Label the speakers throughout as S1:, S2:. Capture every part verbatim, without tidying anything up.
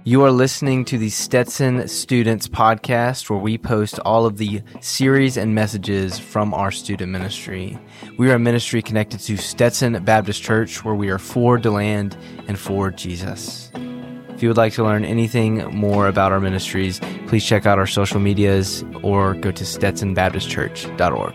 S1: You are listening to the Stetson Students Podcast, where we post all of the series and messages from our student ministry. We are a ministry connected to Stetson Baptist Church, where we are for DeLand and for Jesus. If you would like to learn anything more about our ministries, please check out our social medias or go to stetson baptist church dot org.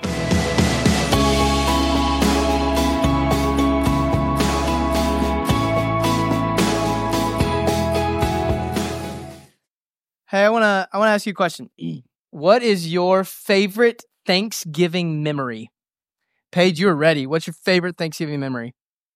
S2: Hey, I wanna I wanna ask you a question. What is your favorite Thanksgiving memory? Paige, you're ready. What's your favorite Thanksgiving memory?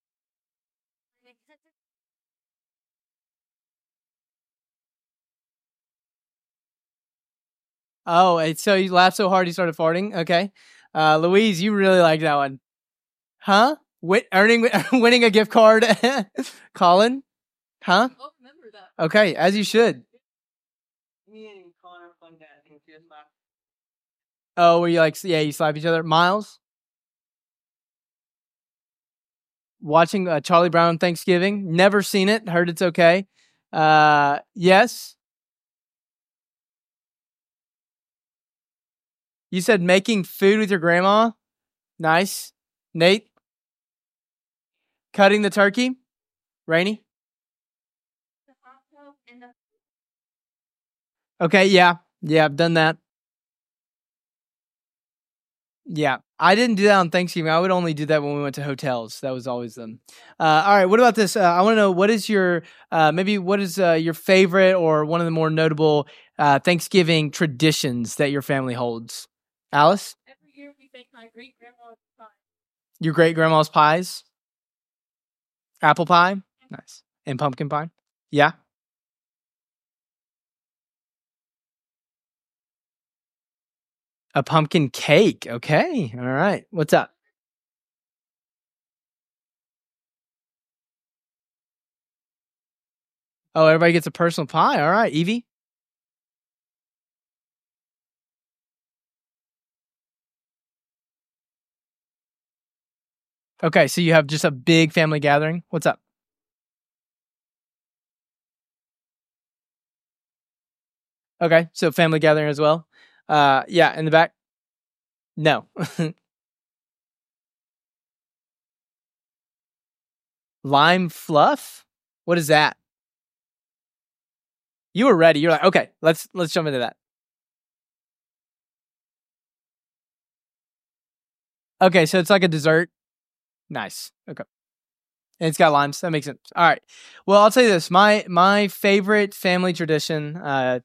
S2: Oh, it's so you laughed so hard you started farting. Okay, uh, Louise, you really like that one, huh? Win- earning winning a gift card. Colin, huh?
S3: I'll remember that.
S2: Okay, as you should.
S3: Me and Connor playing that. I think we just laughed.
S2: Oh, were you like, yeah, you slap each other? Miles? Watching uh, Charlie Brown Thanksgiving. Never seen it. Heard it's okay. Uh, yes? You said making food with your grandma? Nice. Nate? Cutting the turkey? Rainey?
S3: The hot dog and the
S2: Okay, yeah. Yeah, I've done that. Yeah, I didn't do that on Thanksgiving. I would only do that when we went to hotels. That was always them. Uh, all right, what about this? Uh, I want to know, what is your, uh, maybe what is uh, your favorite or one of the more notable uh, Thanksgiving traditions that your family holds? Alice?
S3: every year we make my great grandma's pie.
S2: Your great-grandma's pies? Apple pie? Nice. And pumpkin pie? Yeah? A pumpkin cake. Okay. All right. What's up? Oh, everybody gets a personal pie. All right. Evie? Okay, so you have just a big family gathering. What's up? Okay, so family gathering as well. Uh, yeah, in the back? No. Lime fluff? What is that? You were ready. You're like, okay, let's let's jump into that. Okay, so it's like a dessert. Nice. Okay. And it's got limes. That makes sense. All right. Well, I'll tell you this. My my favorite family tradition uh,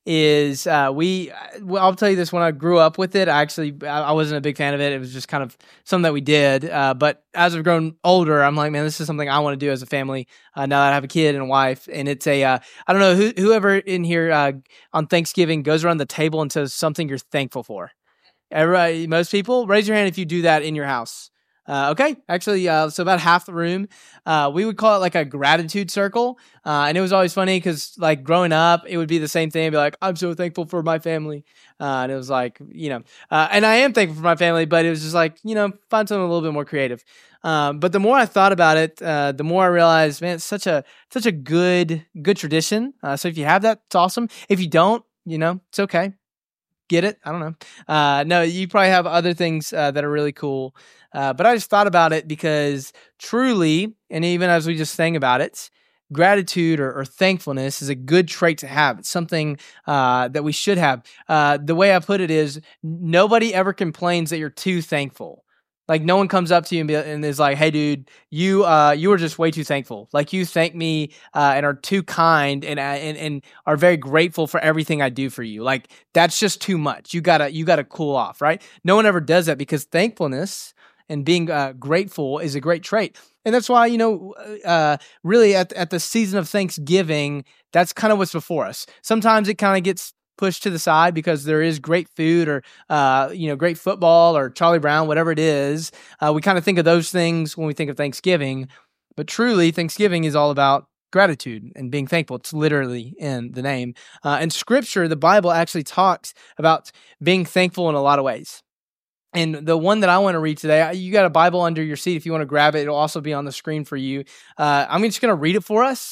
S2: is uh, we. Well, I'll tell you this. When I grew up with it, I actually I I wasn't a big fan of it. It was just kind of something that we did. Uh, but as I've grown older, I'm like, man, this is something I want to do as a family. Uh, now that I have a kid and a wife, and it's a. Uh, I don't know who whoever in here uh, on Thanksgiving goes around the table and says something you're thankful for. Everybody, most people, raise your hand if you do that in your house. Uh, okay, actually, uh, so about half the room, uh, we would call it like a gratitude circle, uh, and it was always funny because, like, growing up, it would be the same thing. I'd be like, "I'm so thankful for my family," uh, and it was like, you know, uh, and I am thankful for my family, but it was just like, you know, find something a little bit more creative. Um, but the more I thought about it, uh, the more I realized, man, it's such a such a good good tradition. Uh, so if you have that, it's awesome. If you don't, you know, it's okay. Get it? I don't know. Uh, no, you probably have other things uh, that are really cool. Uh, but I just thought about it because truly, and even as we just sang about it, gratitude or, or thankfulness is a good trait to have. It's something uh, that we should have. Uh, the way I put it is, nobody ever complains that you're too thankful. Like, no one comes up to you and, be, and is like, "Hey, dude, you uh, you were just way too thankful. Like, you thank me uh, and are too kind and, uh, and and are very grateful for everything I do for you. Like, that's just too much. You gotta you gotta cool off, right? No one ever does that, because thankfulness and being uh, grateful is a great trait. And that's why, you know, uh, really at at the season of Thanksgiving, that's kind of what's before us. Sometimes it kind of gets pushed to the side because there is great food or, uh, you know, great football or Charlie Brown, whatever it is. Uh, we kind of think of those things when we think of Thanksgiving. But truly, Thanksgiving is all about gratitude and being thankful. It's literally in the name. Uh, and Scripture, the Bible, actually talks about being thankful in a lot of ways. And the one that I want to read today, you got a Bible under your seat. If you want to grab it, it'll also be on the screen for you. Uh, I'm just going to read it for us,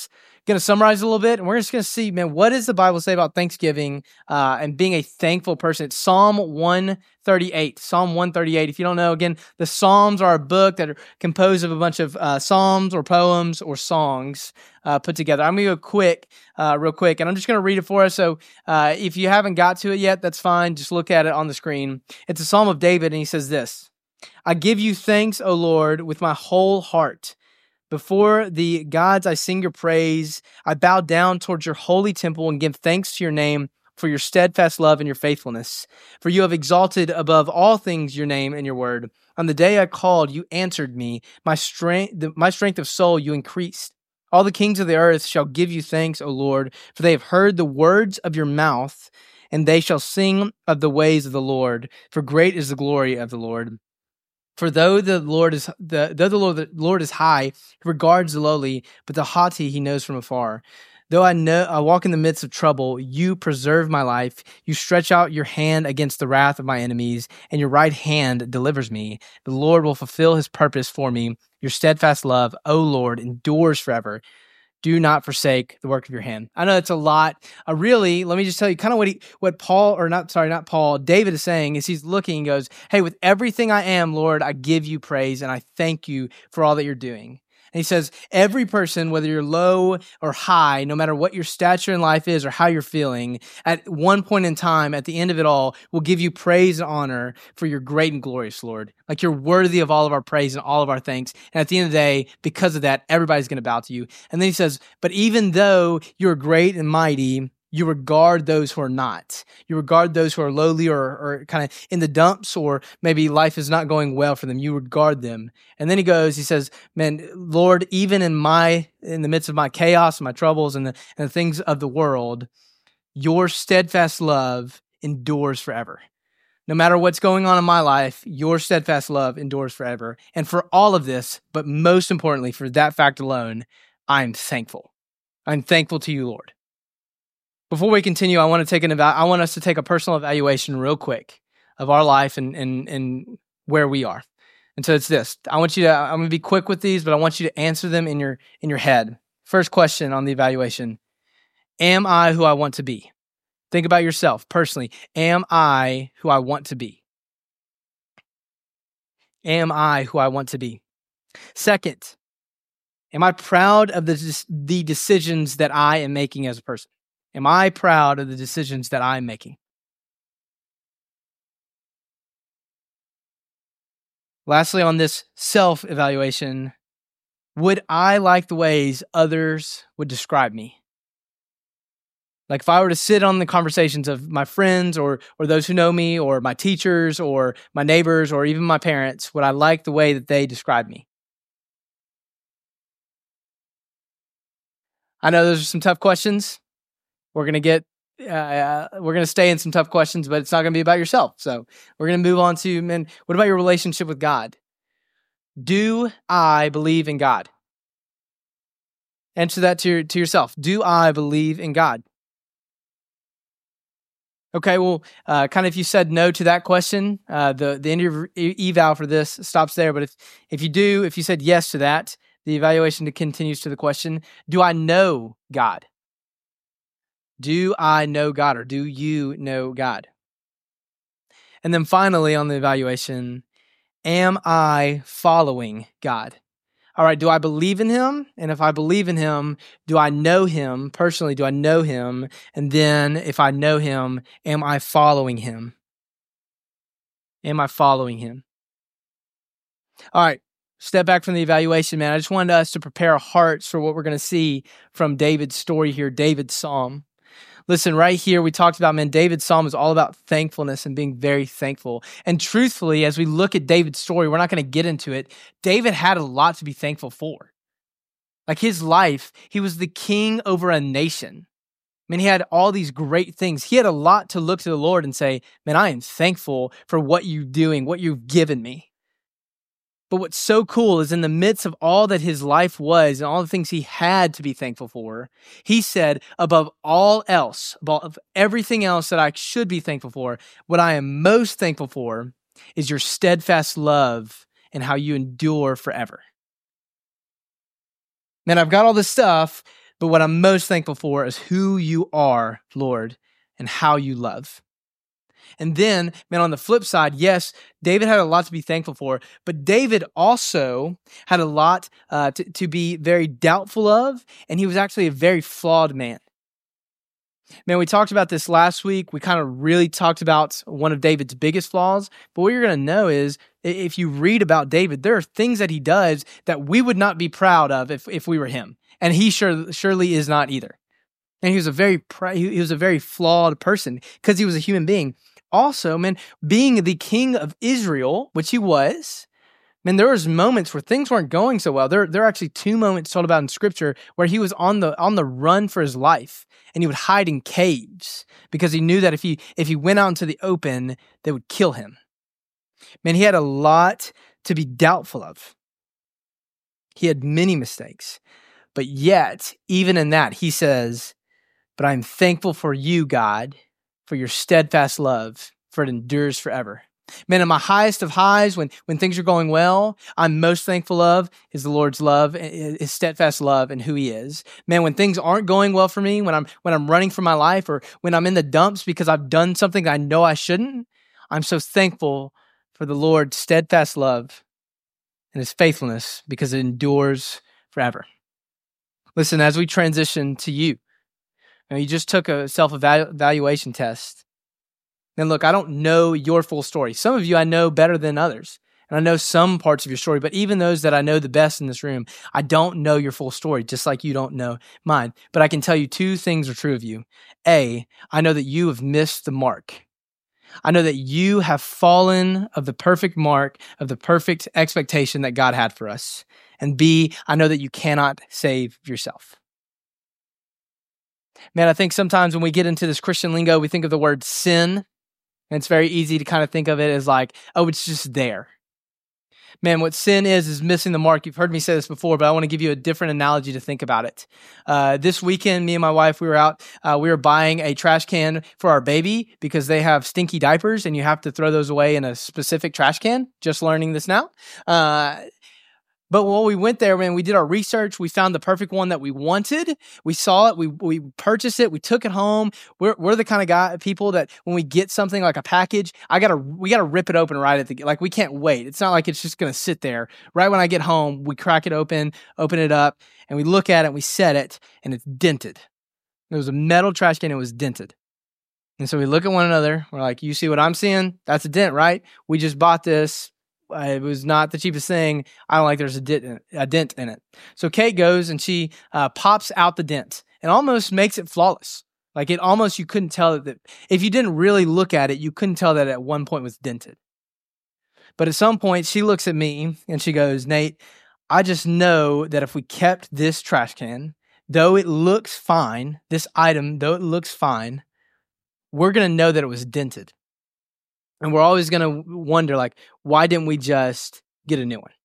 S2: going to summarize a little bit, and we're just going to see, man, what does the Bible say about Thanksgiving uh, and being a thankful person? It's Psalm one thirty-eight. Psalm one thirty-eight. If you don't know, again, the Psalms are a book that are composed of a bunch of uh, psalms or poems or songs uh, put together. I'm going to go quick, uh, real quick, and I'm just going to read it for us. So uh, if you haven't got to it yet, that's fine. Just look at it on the screen. It's a Psalm of David, and he says this: I give you thanks, O Lord, with my whole heart. Before the gods, I sing your praise. I bow down towards your holy temple and give thanks to your name for your steadfast love and your faithfulness. For you have exalted above all things your name and your word. On the day I called, you answered me. My strength, the, my strength of soul you increased. All the kings of the earth shall give you thanks, O Lord, for they have heard the words of your mouth, and they shall sing of the ways of the Lord. For great is the glory of the Lord. For though the Lord is the though the Lord, the Lord is high, he regards the lowly, but the haughty he knows from afar. Though I know I walk in the midst of trouble, you preserve my life. You stretch out your hand against the wrath of my enemies, and your right hand delivers me. The Lord will fulfill his purpose for me. Your steadfast love, O Lord, endures forever. Do not forsake the work of your hand. I know it's a lot. Uh, really, let me just tell you kind of what he, what Paul, or not, sorry, not Paul, David is saying is he's looking and goes, hey, with everything I am, Lord, I give you praise and I thank you for all that you're doing. And he says, every person, whether you're low or high, no matter what your stature in life is or how you're feeling, at one point in time, at the end of it all, will give you praise and honor for your great and glorious, Lord. Like you're worthy of all of our praise and all of our thanks. And at the end of the day, because of that, everybody's going to bow to you. And then he says, but even though you're great and mighty, you regard those who are not. You regard those who are lowly or, or kind of in the dumps, or maybe life is not going well for them. You regard them. And then he goes, he says, man, Lord, even in my, in the midst of my chaos, my troubles, and the, and the things of the world, your steadfast love endures forever. No matter what's going on in my life, your steadfast love endures forever. And for all of this, but most importantly, for that fact alone, I'm thankful. I'm thankful to you, Lord. Before we continue, I want to take an eva- I want us to take a personal evaluation real quick of our life and, and, and where we are. And so it's this. I want you to, I'm going to be quick with these, but I want you to answer them in your, in your head. First question on the evaluation: am I who I want to be? Think about yourself personally. Am I who I want to be? Am I who I want to be? Second, am I proud of the, the decisions that I am making as a person? Am I proud of the decisions that I'm making? Lastly, on this self-evaluation, would I like the ways others would describe me? Like if I were to sit on the conversations of my friends or or those who know me or my teachers or my neighbors or even my parents, would I like the way that they describe me? I know those are some tough questions. We're going to get, uh, we're going to stay in some tough questions, but it's not going to be about yourself. So we're going to move on to, man, what about your relationship with God? Do I believe in God? Answer that to, your, to yourself. Do I believe in God? Okay, well, uh, kind of if you said no to that question, uh, the, the end of your eval for this stops there. But if, if you do, if you said yes to that, the evaluation continues to the question, do I know God? Do I know God, or do you know God? And then finally on the evaluation, am I following God? All right, do I believe in him? And if I believe in him, do I know him? Personally, do I know him? And then if I know him, am I following him? Am I following him? All right, step back from the evaluation, man. I just wanted us to prepare our hearts for what we're going to see from David's story here, David's psalm. Listen, right here, we talked about, man, David's psalm is all about thankfulness and being very thankful. And truthfully, as we look at David's story, we're not going to get into it. David had a lot to be thankful for. Like his life, he was the king over a nation. I mean, he had all these great things. He had a lot to look to the Lord and say, man, I am thankful for what you're doing, what you've given me. But what's so cool is in the midst of all that his life was and all the things he had to be thankful for, he said, above all else, above everything else that I should be thankful for, what I am most thankful for is your steadfast love and how you endure forever. Man, I've got all this stuff, But what I'm most thankful for is who you are, Lord, and how you love. And then, man, on the flip side, yes, David had a lot to be thankful for, but David also had a lot uh, to, to be very doubtful of, and he was actually a very flawed man. Man, we talked about this last week. We kind of really talked about one of David's biggest flaws, but what you're going to know is if you read about David, there are things that he does that we would not be proud of if, if we were him, and he sure, surely is not either. And he was a very he was a very flawed person because he was a human being. Also, man, being the king of Israel, which he was, man, there was moments where things weren't going so well. There, there are actually two moments told about in Scripture where he was on the on the run for his life, and he would hide in caves because he knew that if he if he went out into the open, they would kill him. Man, he had a lot to be doubtful of. He had many mistakes, but yet, even in that, he says, "But I'm thankful for you, God, for your steadfast love, for it endures forever." Man, in my highest of highs, when, when things are going well, I'm most thankful of is the Lord's love, his steadfast love, and who he is. Man, when things aren't going well for me, when I'm when I'm running for my life, or when I'm in the dumps because I've done something I know I shouldn't, I'm so thankful for the Lord's steadfast love and his faithfulness because it endures forever. Listen, as we transition to you, now, you just took a self-evaluation test. And look, I don't know your full story. Some of you I know better than others. And I know some parts of your story, but even those that I know the best in this room, I don't know your full story, just like you don't know mine. But I can tell you two things are true of you. A, I know that you have missed the mark. I know that you have fallen of the perfect mark, of the perfect expectation that God had for us. And B, I know that you cannot save yourself. Man, I think sometimes when we get into this Christian lingo, we think of the word sin, and it's very easy to kind of think of it as like, oh, it's just there. Man, what sin is, is missing the mark. You've heard me say this before, but I want to give you a different analogy to think about it. Uh, this weekend, me and my wife, we were out, uh, we were buying a trash can for our baby because they have stinky diapers and you have to throw those away in a specific trash can. Just learning this now. Uh, But when we went there, man, we did our research. We found the perfect one that we wanted. We saw it. We we purchased it. We took it home. We're we're the kind of guy people that when we get something like a package, I gotta we gotta rip it open right at the like we can't wait. It's not like it's just gonna sit there. Right when I get home, we crack it open, open it up, and we look at it. And we set it, and it's dented. It was a metal trash can. It was dented. And so we look at one another. We're like, "You see what I'm seeing? That's a dent, right? We just bought this. It was not the cheapest thing. I don't like there's a dent in it. A dent in it." So Kate goes and she uh, pops out the dent and almost makes it flawless. Like it almost, you couldn't tell that if you didn't really look at it, you couldn't tell that at one point was dented. But at some point she looks at me and she goes, "Nate, I just know that if we kept this trash can, though it looks fine, this item, though it looks fine, we're going to know that it was dented. And we're always going to wonder, like, why didn't we just get a new one?"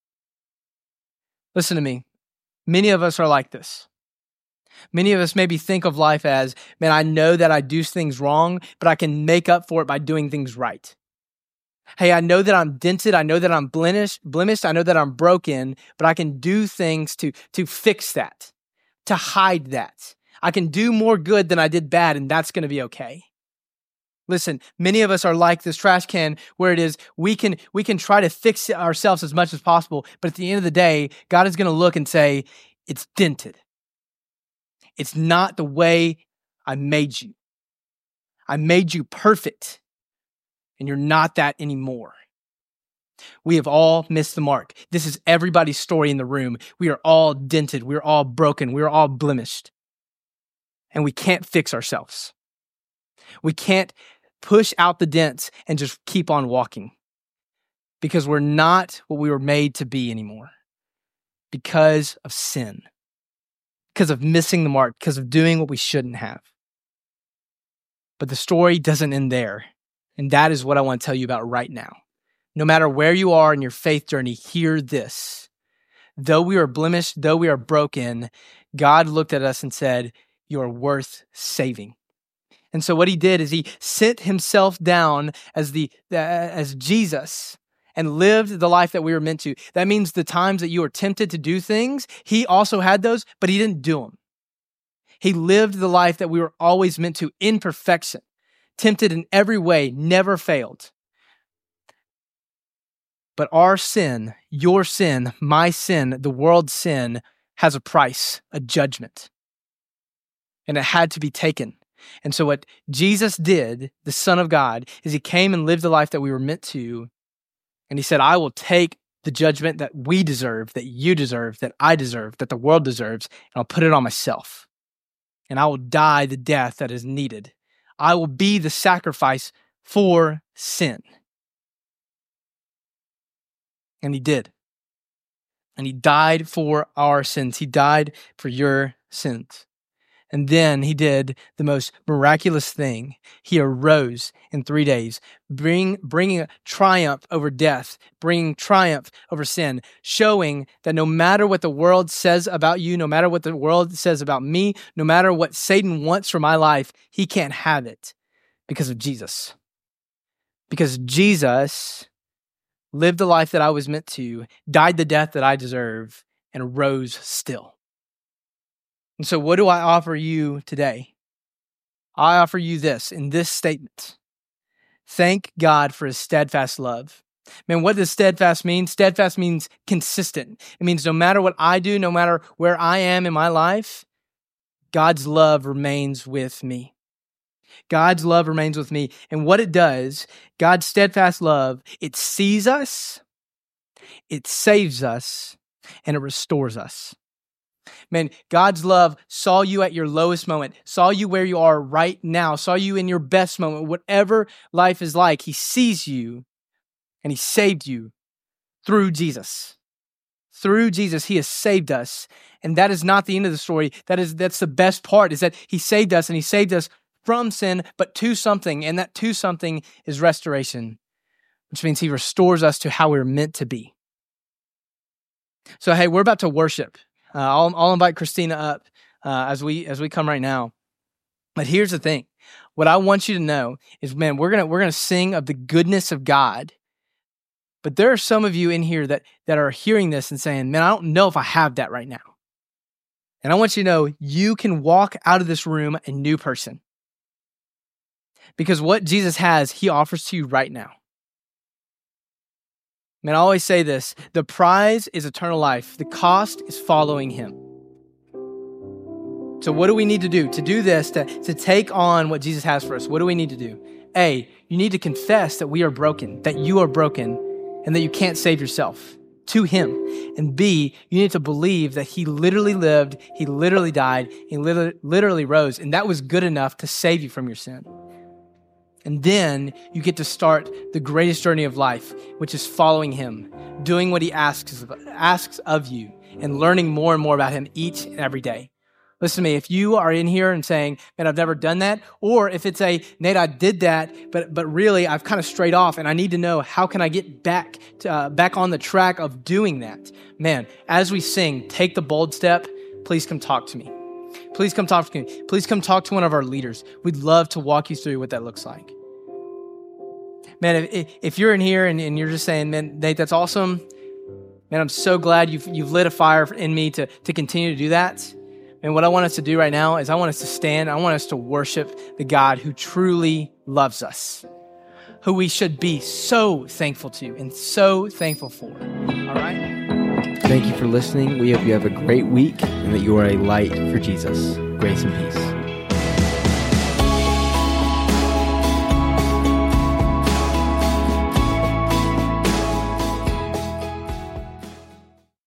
S2: Listen to me. Many of us are like this. Many of us maybe think of life as, man, I know that I do things wrong, but I can make up for it by doing things right. Hey, I know that I'm dented. I know that I'm blemished. blemished. I know that I'm broken, but I can do things to, to fix that, to hide that. I can do more good than I did bad, and that's going to be okay. Listen, many of us are like this trash can where it is we can we can try to fix it ourselves as much as possible, but at the end of the day, God is going to look and say, it's dented. It's not the way I made you. I made you perfect, and you're not that anymore. We have all missed the mark. This is everybody's story in the room. We are all dented. We're all broken. We're all blemished, and we can't fix ourselves. We can't push out the dents and just keep on walking because we're not what we were made to be anymore because of sin, because of missing the mark, because of doing what we shouldn't have. But the story doesn't end there. And that is what I want to tell you about right now. No matter where you are in your faith journey, hear this. Though we are blemished, though we are broken, God looked at us and said, "You are worth saving." And so what he did is he sent himself down as the uh, as Jesus and lived the life that we were meant to. That means the times that you were tempted to do things, he also had those, but he didn't do them. He lived the life that we were always meant to in perfection, tempted in every way, never failed. But our sin, your sin, my sin, the world's sin, has a price, a judgment. And it had to be taken. And so what Jesus did, the Son of God, is he came and lived the life that we were meant to. And he said, I will take the judgment that we deserve, that you deserve, that I deserve, that the world deserves, and I'll put it on myself. And I will die the death that is needed. I will be the sacrifice for sin. And he did. And he died for our sins. He died for your sins. And then he did the most miraculous thing. He arose in three days, bring, bringing triumph over death, bringing triumph over sin, showing that no matter what the world says about you, no matter what the world says about me, no matter what Satan wants for my life, he can't have it because of Jesus. Because Jesus lived the life that I was meant to, died the death that I deserve, and rose still. And so what do I offer you today? I offer you this in this statement. Thank God for his steadfast love. Man, what does steadfast mean? Steadfast means consistent. It means no matter what I do, no matter where I am in my life, God's love remains with me. God's love remains with me. And what it does, God's steadfast love, it sees us, it saves us, and it restores us. Man, God's love saw you at your lowest moment, saw you where you are right now, saw you in your best moment, whatever life is like. He sees you and he saved you through Jesus. Through Jesus, he has saved us. And that is not the end of the story. That is, that's the best part, is that he saved us, and he saved us from sin, but to something. And that to something is restoration, which means he restores us to how we're meant to be. So, hey, we're about to worship. Uh, I'll, I'll invite Christina up uh, as we as we come right now. But here's the thing: what I want you to know is, man, we're gonna we're gonna sing of the goodness of God. But there are some of you in here that that are hearing this and saying, "Man, I don't know if I have that right now." And I want you to know you can walk out of this room a new person, because what Jesus has, he offers to you right now. Man, I always say this: the prize is eternal life. The cost is following him. So what do we need to do? To do this, to, to take on what Jesus has for us, what do we need to do? A, you need to confess that we are broken, that you are broken, and that you can't save yourself to him. And B, you need to believe that he literally lived, he literally died, he literally, literally rose, and that was good enough to save you from your sin. And then you get to start the greatest journey of life, which is following him, doing what he asks of, asks of you, and learning more and more about him each and every day. Listen to me, if you are in here and saying, man, I've never done that, or if it's a, Nate, I did that, but but really I've kind of strayed off and I need to know, how can I get back to, uh, back on the track of doing that? Man, as we sing, take the bold step, please come talk to me. Please come talk to me. Please come talk to one of our leaders. We'd love to walk you through what that looks like. Man, if, if you're in here and, and you're just saying, man, Nate, that's awesome. Man, I'm so glad you've you've lit a fire in me to, to continue to do that. And what I want us to do right now is I want us to stand. I want us to worship the God who truly loves us, who we should be so thankful to and so thankful for. All right?
S1: Thank you for listening. We hope you have a great week and that you are a light for Jesus. Grace and peace.